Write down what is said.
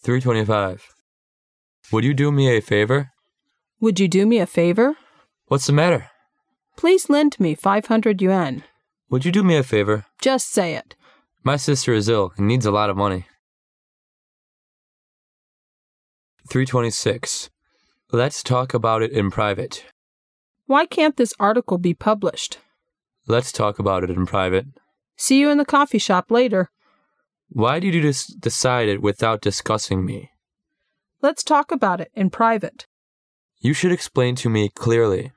325. Would you do me a favor? Would you do me a favor? What's the matter? Please lend me 500 yuan. Would you do me a favor? Just say it. My sister is ill and needs a lot of money. 326. Let's talk about it in private. Why can't this article be published? Let's talk about it in private. See you in the coffee shop later. Why did you decide it without discussing me? Let's talk about it in private. You should explain to me clearly.